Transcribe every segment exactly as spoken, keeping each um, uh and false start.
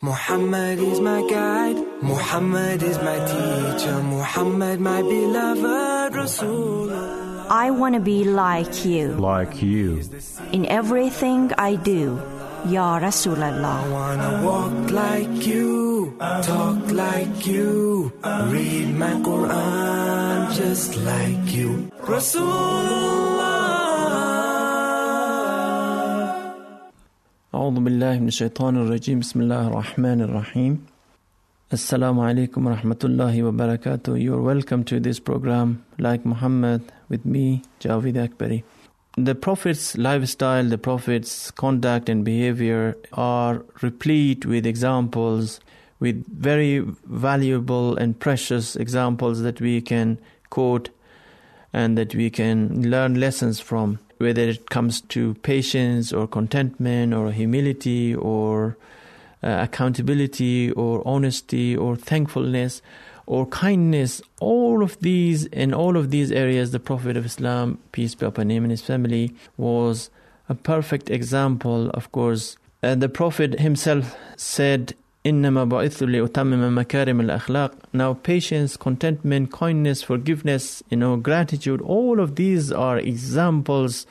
Muhammad is my guide, Muhammad is my teacher, Muhammad my beloved Rasulullah. I want to be like you. Like you. In everything I do, Ya Rasulallah. I want to walk like you, talk like you, read my Quran just like you, Rasulullah. أعوذ بالله من الشيطان الرجيم بسم الله الرحمن الرحيم Assalamu alaikum wa rahmatullahi wa barakatuh. You are welcome to this program, Like Muhammad, with me, Javed Akbari. The Prophet's lifestyle, the Prophet's conduct and behavior are replete with examples, with very valuable and precious examples that we can quote and that we can learn lessons from, whether it comes to patience or contentment or humility or uh, accountability or honesty or thankfulness or kindness. All of these, in all of these areas, the Prophet of Islam, peace be upon him and his family, was a perfect example, of course. And the Prophet himself said, إِنَّمَا بَعِثُ لِأُتَمِّمَ مَكَارِمَ الْأَخْلَاقِ. Now, patience, contentment, kindness, forgiveness, you know, gratitude, all of these are examples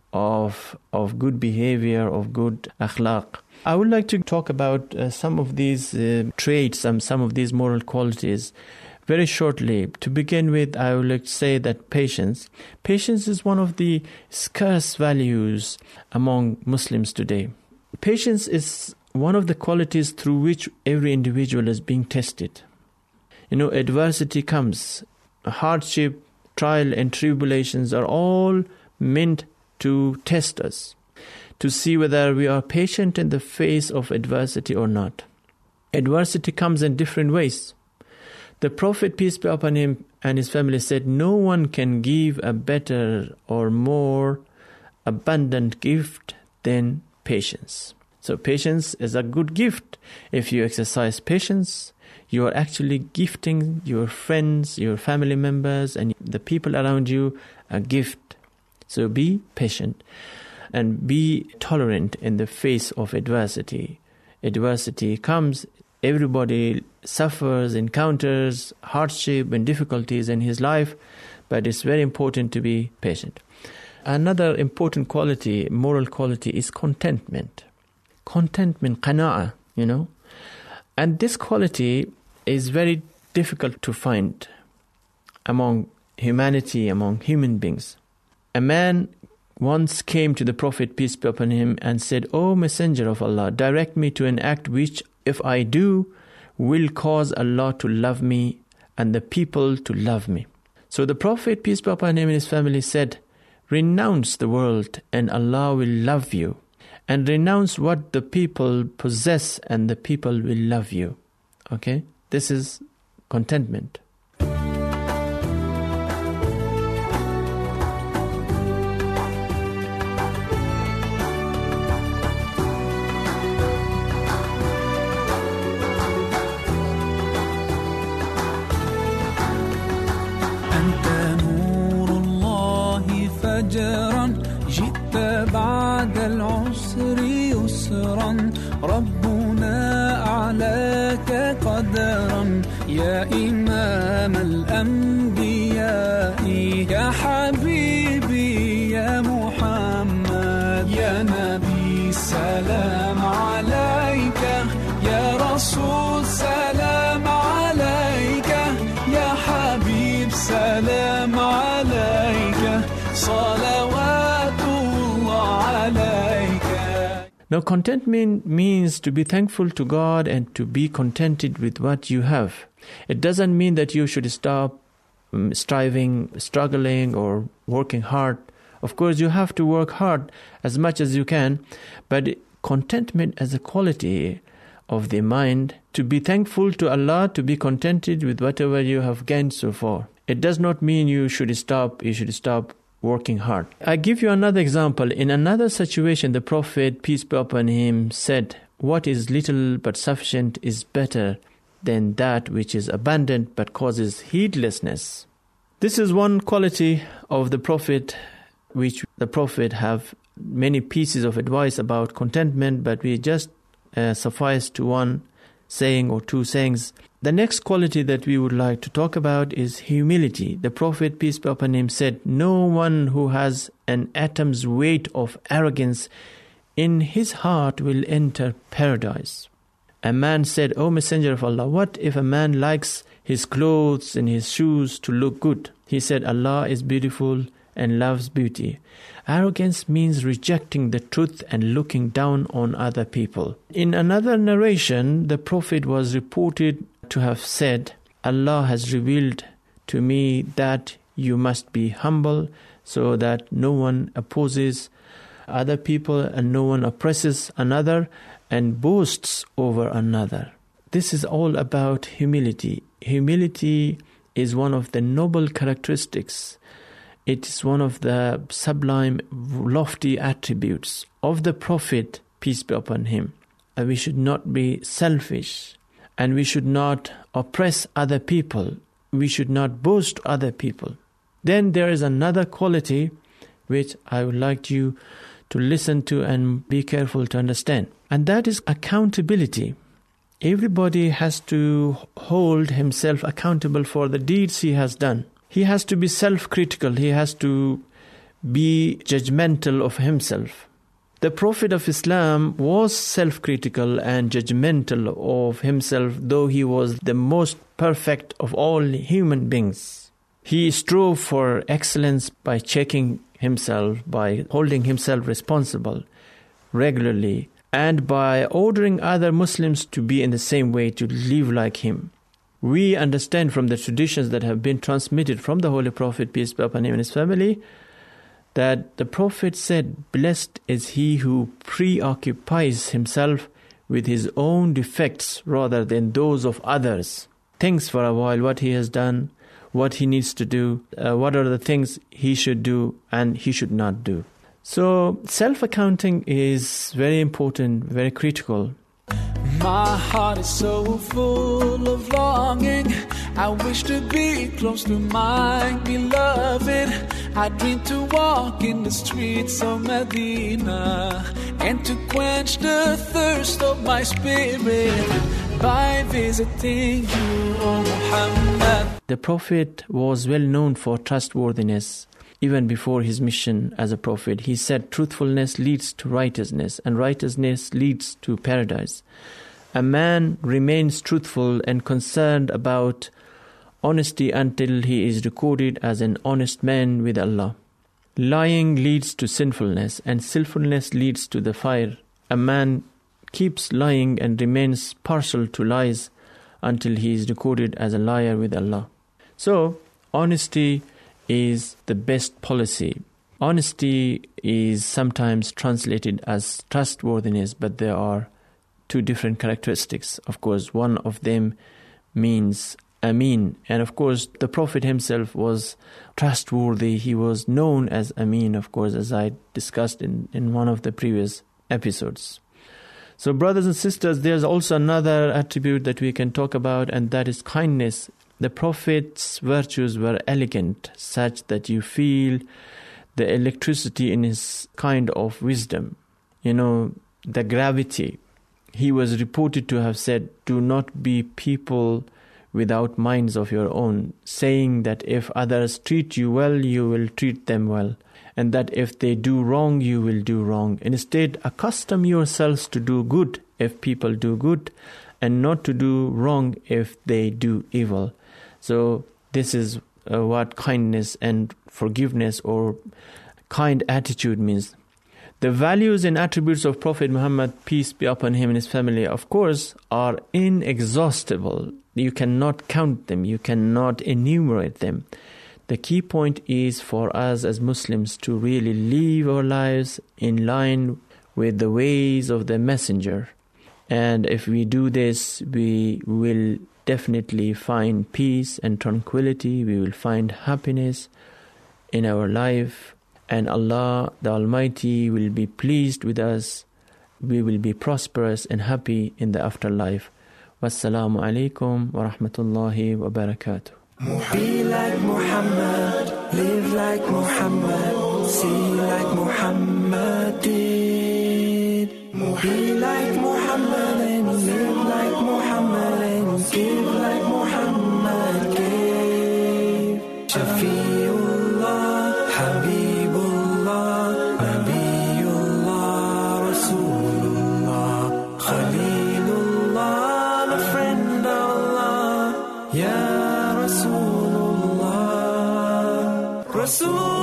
of of good behavior, of good akhlaq. I would like to talk about uh, some of these uh, traits, some, some of these moral qualities very shortly. To begin with, I would like to say that patience. Patience is one of the scarce values among Muslims today. Patience is one of the qualities through which every individual is being tested. You know, adversity comes, hardship, trial and tribulations are all meant to test us, to see whether we are patient in the face of adversity or not. Adversity comes in different ways. The Prophet, peace be upon him and his family, said, no one can give a better or more abundant gift than patience. So patience is a good gift. If you exercise patience, you are actually gifting your friends, your family members, and the people around you a gift. So be patient and be tolerant in the face of adversity. Adversity comes, everybody suffers, encounters hardship and difficulties in his life, but it's very important to be patient. Another important quality, moral quality, is contentment. Contentment, qana'a, you know. And this quality is very difficult to find among humanity, among human beings. A man once came to the Prophet, peace be upon him, and said, O Messenger of Allah, direct me to an act which, if I do, will cause Allah to love me and the people to love me. So the Prophet, peace be upon him and his family, said, renounce the world and Allah will love you. And renounce what the people possess and the people will love you. Okay? This is contentment. جئت بعد العسر يسرا ربنا أعلاك قدرا يا إمام الأنبياء يا حبيبي يا محمد يا نبي سلام عليك يا رسول سلام عليك يا حبيب سلام عليك Now, contentment means to be thankful to God and to be contented with what you have. It doesn't mean that you should stop um, striving, struggling, or working hard. Of course, you have to work hard as much as you can, but contentment as a quality of the mind, to be thankful to Allah, to be contented with whatever you have gained so far. It does not mean you should stop, you should stop working hard. I give you another example. In another situation, the Prophet, peace be upon him, said, what is little but sufficient is better than that which is abundant but causes heedlessness. This is one quality of the Prophet, which the Prophet have many pieces of advice about contentment, but we just uh, suffice to one saying or two sayings. The next quality that we would like to talk about is humility. The Prophet, peace be upon him, said, "No one who has an atom's weight of arrogance in his heart will enter paradise." A man said, "O Messenger of Allah, what if a man likes his clothes and his shoes to look good?" He said, "Allah is beautiful and loves beauty." Arrogance means rejecting the truth and looking down on other people. In another narration, the Prophet was reported to have said, "Allah has revealed to me that you must be humble so that no one opposes other people and no one oppresses another and boasts over another." This is all about humility. Humility is one of the noble characteristics. It is one of the sublime, lofty attributes of the Prophet, peace be upon him. And we should not be selfish, and we should not oppress other people. We should not boast other people. Then there is another quality which I would like you to listen to and be careful to understand. And that is accountability. Everybody has to hold himself accountable for the deeds he has done. He has to be self-critical. He has to be judgmental of himself. The Prophet of Islam was self-critical and judgmental of himself, though he was the most perfect of all human beings. He strove for excellence by checking himself, by holding himself responsible regularly, and by ordering other Muslims to be in the same way, to live like him. We understand from the traditions that have been transmitted from the Holy Prophet, peace be upon him and his family, that the Prophet said, "Blessed is he who preoccupies himself with his own defects rather than those of others. Thinks for a while what he has done, what he needs to do, uh, what are the things he should do and he should not do." So self-accounting is very important, very critical. My heart is so full of longing. I wish to be close to my beloved. I dream to walk in the streets of Medina and to quench the thirst of my spirit by visiting you, O Muhammad. The Prophet was well known for trustworthiness. Even before his mission as a prophet, he said truthfulness leads to righteousness and righteousness leads to paradise. A man remains truthful and concerned about honesty until he is recorded as an honest man with Allah. Lying leads to sinfulness and sinfulness leads to the fire. A man keeps lying and remains partial to lies until he is recorded as a liar with Allah. So, honesty is the best policy. Honesty is sometimes translated as trustworthiness, but there are two different characteristics. Of course, one of them means Amin. And of course, the Prophet himself was trustworthy. He was known as Amin, of course, as I discussed in, in one of the previous episodes. So brothers and sisters, there's also another attribute that we can talk about, and that is kindness. The Prophet's virtues were elegant, such that you feel the electricity in his kind of wisdom. You know, the gravity. He was reported to have said, "Do not be people without minds of your own, saying that if others treat you well, you will treat them well, and that if they do wrong, you will do wrong. Instead, accustom yourselves to do good if people do good, and not to do wrong if they do evil." So this is uh, what kindness and forgiveness or kind attitude means. The values and attributes of Prophet Muhammad, peace be upon him and his family, of course, are inexhaustible. You cannot count them. You cannot enumerate them. The key point is for us as Muslims to really live our lives in line with the ways of the Messenger. And if we do this, we will definitely find peace and tranquility. We will find happiness in our life. And Allah, the Almighty, will be pleased with us. We will be prosperous and happy in the afterlife. Wassalamu alaikum wa rahmatullahi wa barakatuh. Be like Muhammad, live like Muhammad, see like Muhammad did. Be like Muhammad and live like Muhammad. Rasul